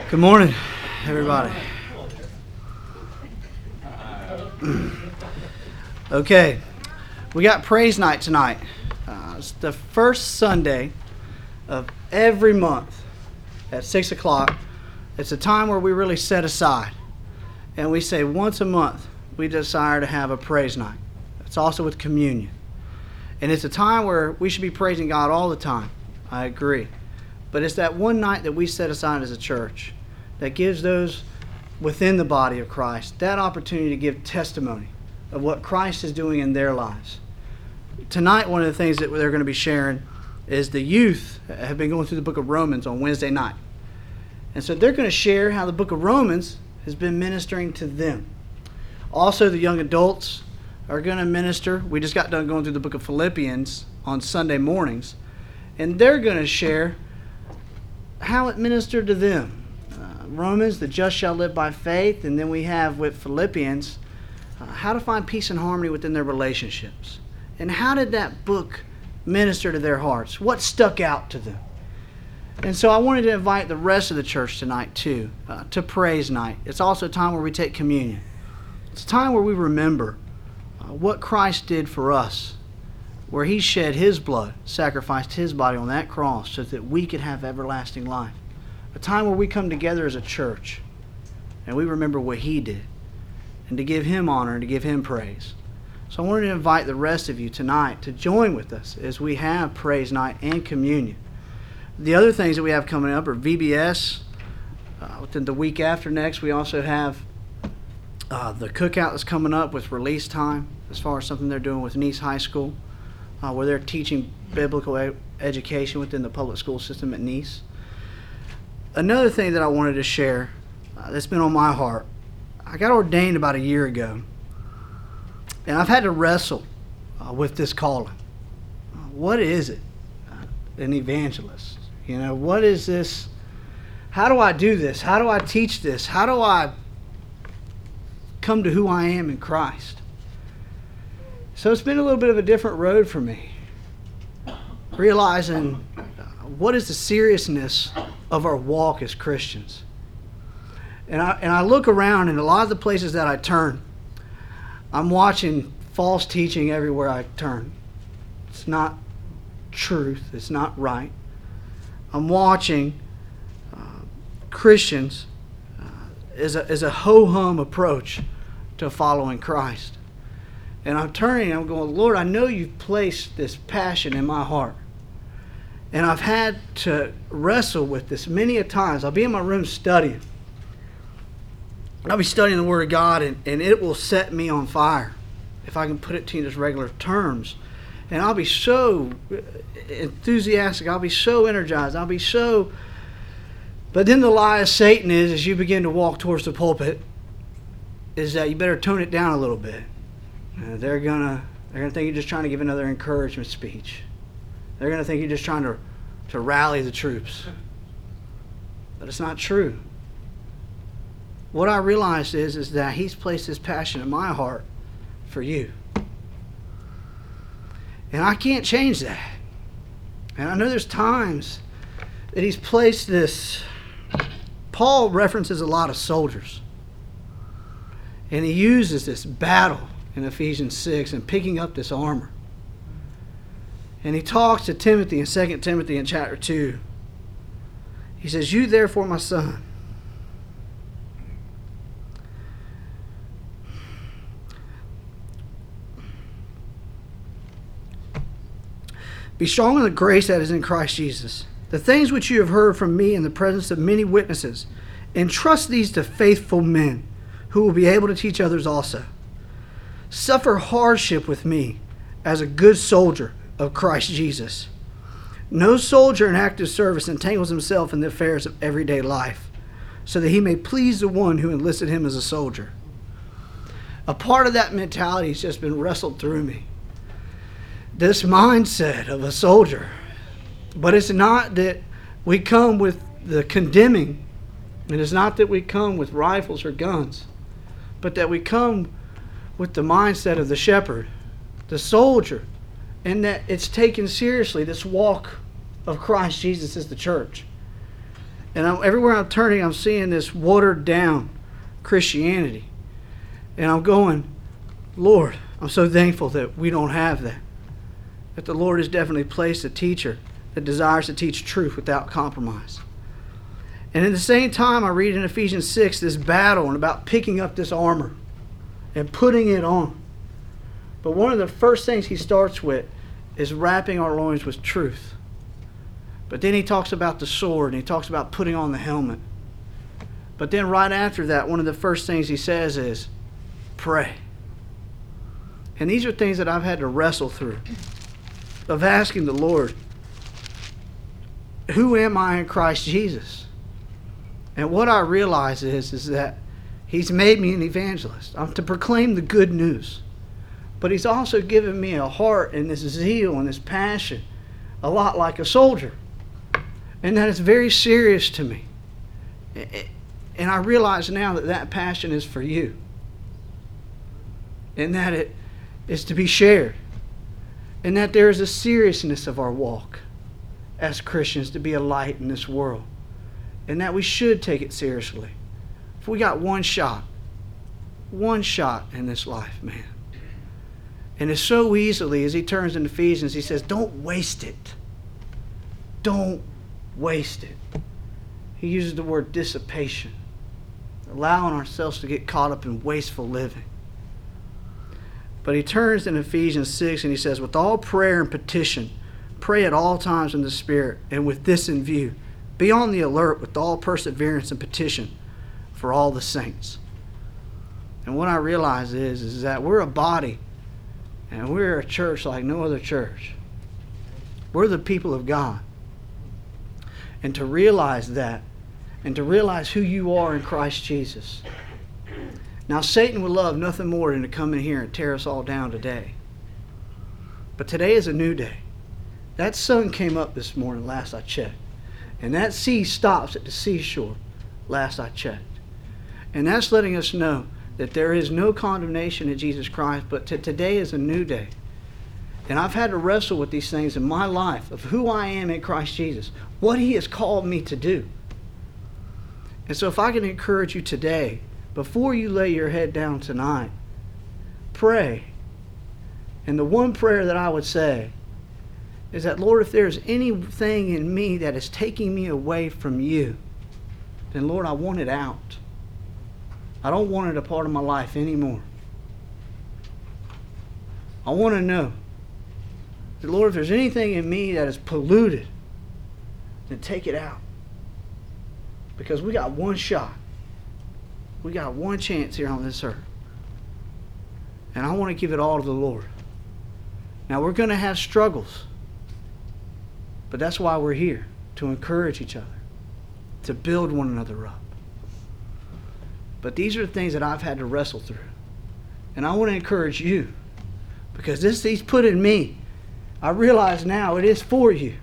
Good morning, everybody. Okay, we got praise night tonight. It's the first Sunday of every month at 6 o'clock. It's a time where we really set aside, and we say once a month we desire to have a praise night. It's also with communion. And it's a time where we should be praising God all the time. I agree. But it's that one night that we set aside as a church that gives those within the body of Christ that opportunity to give testimony of what Christ is doing in their lives. Tonight, one of the things that they're going to be sharing is the youth have been going through the book of Romans on Wednesday night. And so they're going to share how the book of Romans has been ministering to them. Also, the young adults are going to minister. We just got done going through the book of Philippians on Sunday mornings. And they're going to share how it ministered to them. Romans, the just shall live by faith. And then we have with Philippians, how to find peace and harmony within their relationships. And how did that book minister to their hearts? What stuck out to them? And so I wanted to invite the rest of the church tonight too, to praise night. It's also a time where we take communion. It's a time where we remember what Christ did for us, where He shed His blood, sacrificed His body on that cross so that we could have everlasting life. A time where we come together as a church and we remember what He did and to give Him honor and to give Him praise. So I wanted to invite the rest of you tonight to join with us as we have praise night and communion. The other things that we have coming up are VBS. Within the week after next, we also have the cookout that's coming up with release time as far as something they're doing with Nice High School, where they're teaching biblical education within the public school system at Nice. Another thing that I wanted to share that's been on my heart, I got ordained about a year ago, and I've had to wrestle with this calling. What is it? An evangelist. You know, what is this? How do I do this? How do I teach this? How do I come to who I am in Christ? So it's been a little bit of a different road for me, realizing what is the seriousness of our walk as Christians. And I look around, and a lot of the places that I turn, I'm watching false teaching everywhere I turn. It's not truth. It's not right. I'm watching Christians as a ho-hum approach to following Christ. And I'm turning and I'm going, Lord, I know you've placed this passion in my heart. And I've had to wrestle with this many a times. I'll be in my room studying. I'll be studying the Word of God, and it will set me on fire, if I can put it to you in just regular terms. And I'll be so enthusiastic. I'll be so energized. I'll be so... But then the lie of Satan is, as you begin to walk towards the pulpit, is that you better tone it down a little bit. They're gonna think you're just trying to give another encouragement speech. They're gonna think you're just trying to rally the troops. But it's not true. What I realized is that He's placed His passion in my heart for you. And I can't change that. And I know there's times that He's placed this. Paul references a lot of soldiers. And he uses this battle in Ephesians 6 and picking up this armor. And he talks to Timothy in 2 Timothy in chapter 2. He says, "You therefore, my son, be strong in the grace that is in Christ Jesus. The things which you have heard from me in the presence of many witnesses, entrust these to faithful men who will be able to teach others also. Suffer hardship with me as a good soldier of Christ Jesus. No soldier in active service entangles himself in the affairs of everyday life, so that he may please the one who enlisted him as a soldier." A part of that mentality has just been wrestled through me. This mindset of a soldier. But it's not that we come with the condemning. And it's not that we come with rifles or guns. But that we come with the mindset of the shepherd, the soldier. And that it's taken seriously, this walk of Christ Jesus as the church. And everywhere I'm turning, I'm seeing this watered down Christianity. And I'm going, Lord, I'm so thankful that we don't have that. That the Lord has definitely placed a teacher that desires to teach truth without compromise. And at the same time, I read in Ephesians 6 this battle and about picking up this armor and putting it on. But one of the first things he starts with is wrapping our loins with truth. But then he talks about the sword and he talks about putting on the helmet. But then right after that, one of the first things he says is, pray. And these are things that I've had to wrestle through, of asking the Lord, who am I in Christ Jesus? And what I realize is that he's made me an evangelist. I'm to proclaim the good news. But he's also given me a heart and this zeal and this passion, a lot like a soldier. And that is very serious to me. And I realize now that that passion is for you. And that it is to be shared. And that there is a seriousness of our walk as Christians to be a light in this world. And that we should take it seriously. If we got one shot in this life, man. And it's so easily, as he turns in Ephesians, he says, don't waste it. Don't waste it. He uses the word dissipation, allowing ourselves to get caught up in wasteful living. But he turns in Ephesians 6 and he says, with all prayer and petition, pray at all times in the Spirit, and with this in view, be on the alert with all perseverance and petition for all the saints. And what I realize is that we're a body, and we're a church like no other church. We're the people of God. And to realize that, and to realize who you are in Christ Jesus. Now, Satan would love nothing more than to come in here and tear us all down today. But today is a new day. That sun came up this morning, last I checked. And that sea stops at the seashore, last I checked. And that's letting us know that there is no condemnation in Jesus Christ, but today is a new day. And I've had to wrestle with these things in my life of who I am in Christ Jesus, what he has called me to do. And so if I can encourage you today, before you lay your head down tonight, pray. And the one prayer that I would say is that, Lord, if there's anything in me that is taking me away from you, then, Lord, I want it out. I don't want it a part of my life anymore. I want to know that, Lord, if there's anything in me that is polluted, then take it out. Because we got one shot. We got one chance here on this earth. And I want to give it all to the Lord. Now, we're going to have struggles. But that's why we're here, to encourage each other, to build one another up. But these are the things that I've had to wrestle through. And I want to encourage you, because this he's put in me. I realize now it is for you.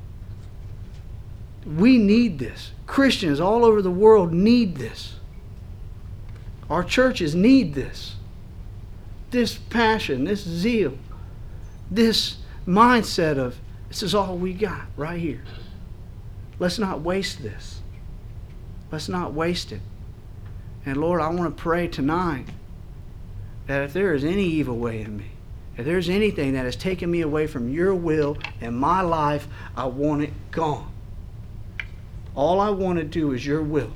We need this. Christians all over the world need this. Our churches need this. This passion, this zeal, this mindset of, this is all we got right here. Let's not waste this. Let's not waste it. And Lord, I want to pray tonight that if there is any evil way in me, if there's anything that has taken me away from your will in my life, I want it gone. All I want to do is your will.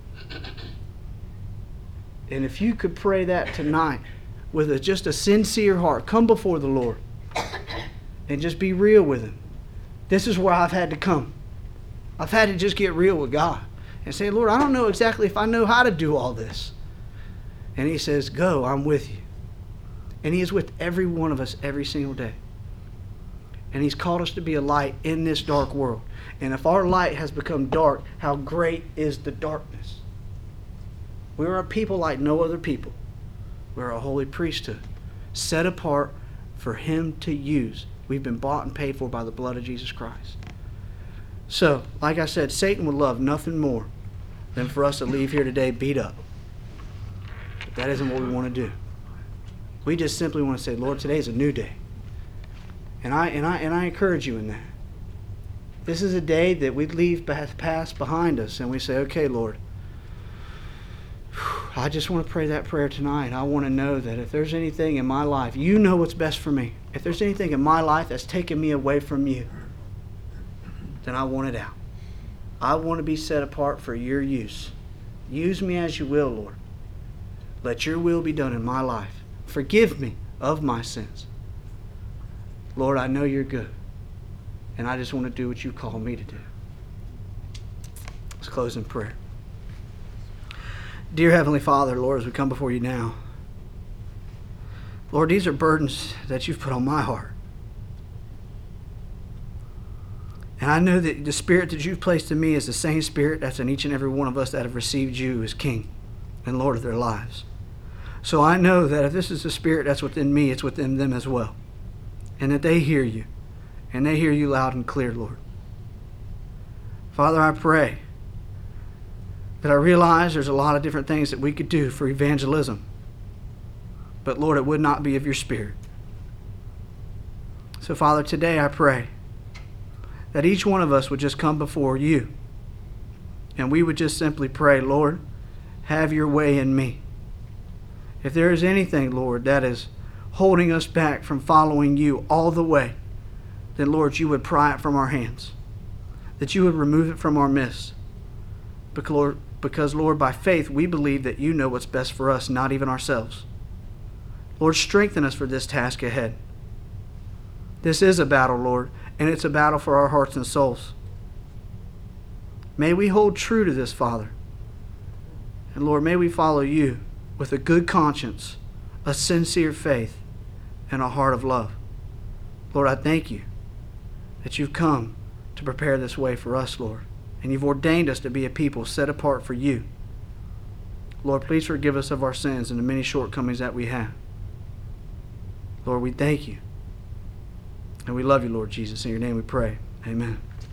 And if you could pray that tonight with just a sincere heart, come before the Lord and just be real with him. This is where I've had to come. I've had to just get real with God and say, Lord, I don't know exactly if I know how to do all this. And he says, go, I'm with you. And he is with every one of us every single day. And he's called us to be a light in this dark world. And if our light has become dark, how great is the darkness? We are a people like no other people. We're a holy priesthood, set apart for him to use. We've been bought and paid for by the blood of Jesus Christ. So, like I said, Satan would love nothing more than for us to leave here today beat up. But that isn't what we want to do. We just simply want to say, Lord, today is a new day. And I encourage you in that. This is a day that we leave past behind us and we say, okay, Lord, I just want to pray that prayer tonight. I want to know that if there's anything in my life, you know what's best for me. If there's anything in my life that's taken me away from you, then I want it out. I want to be set apart for your use. Use me as you will, Lord. Let your will be done in my life. Forgive me of my sins. Lord, I know you're good, and I just want to do what you call me to do. Let's close in prayer. Dear Heavenly Father, Lord, as we come before you now, Lord, these are burdens that you've put on my heart. And I know that the spirit that you've placed in me is the same spirit that's in each and every one of us that have received you as King and Lord of their lives. So I know that if this is the spirit that's within me, it's within them as well. And that they hear you. And they hear you loud and clear, Lord. Father, I pray that I realize there's a lot of different things that we could do for evangelism. But Lord, it would not be of your spirit. So Father, today I pray that each one of us would just come before you. And we would just simply pray, Lord, have your way in me. If there is anything, Lord, that is holding us back from following you all the way, then Lord, you would pry it from our hands. That you would remove it from our midst. Because, Lord, by faith, we believe that you know what's best for us, not even ourselves. Lord, strengthen us for this task ahead. This is a battle, Lord, and it's a battle for our hearts and souls. May we hold true to this, Father. And, Lord, may we follow you with a good conscience, a sincere faith, and a heart of love. Lord, I thank you that you've come to prepare this way for us, Lord. And you've ordained us to be a people set apart for you. Lord, please forgive us of our sins and the many shortcomings that we have. Lord, we thank you. And we love you, Lord Jesus. In your name we pray. Amen.